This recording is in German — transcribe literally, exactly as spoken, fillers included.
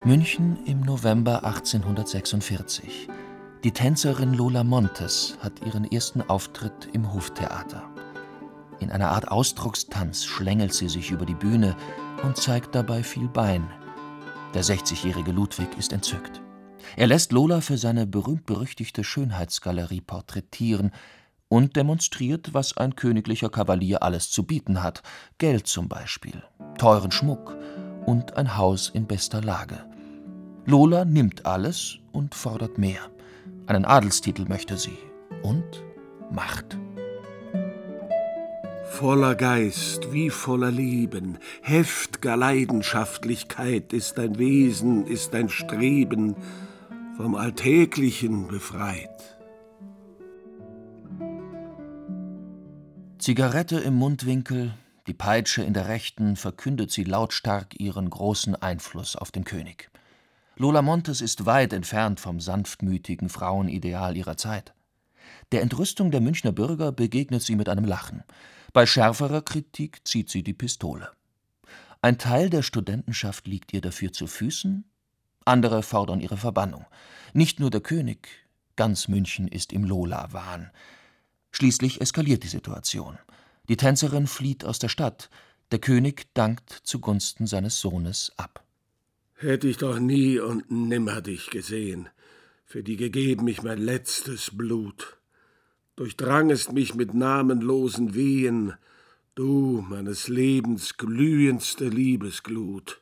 München im November achtzehnhundertsechsundvierzig. Die Tänzerin Lola Montez hat ihren ersten Auftritt im Hoftheater. In einer Art Ausdruckstanz schlängelt sie sich über die Bühne und zeigt dabei viel Bein. Der sechzigjährige Ludwig ist entzückt. Er lässt Lola für seine berühmt-berüchtigte Schönheitsgalerie porträtieren und demonstriert, was ein königlicher Kavalier alles zu bieten hat: Geld zum Beispiel, teuren Schmuck und ein Haus in bester Lage. Lola nimmt alles und fordert mehr. Einen Adelstitel möchte sie und Macht. Voller Geist wie voller Leben, heft'ger Leidenschaftlichkeit ist dein Wesen, ist dein Streben, vom Alltäglichen befreit. Zigarette im Mundwinkel, die Peitsche in der rechten, verkündet sie lautstark ihren großen Einfluss auf den König. Lola Montez ist weit entfernt vom sanftmütigen Frauenideal ihrer Zeit. Der Entrüstung der Münchner Bürger begegnet sie mit einem Lachen. Bei schärferer Kritik zieht sie die Pistole. Ein Teil der Studentenschaft liegt ihr dafür zu Füßen, andere fordern ihre Verbannung. Nicht nur der König, ganz München ist im Lola-Wahn. Schließlich eskaliert die Situation. Die Tänzerin flieht aus der Stadt. Der König dankt zugunsten seines Sohnes ab. Hätt ich doch nie und nimmer dich gesehen, für die gegeben ich mein letztes Blut. Durchdrangest mich mit namenlosen Wehen, du meines Lebens glühendste Liebesglut.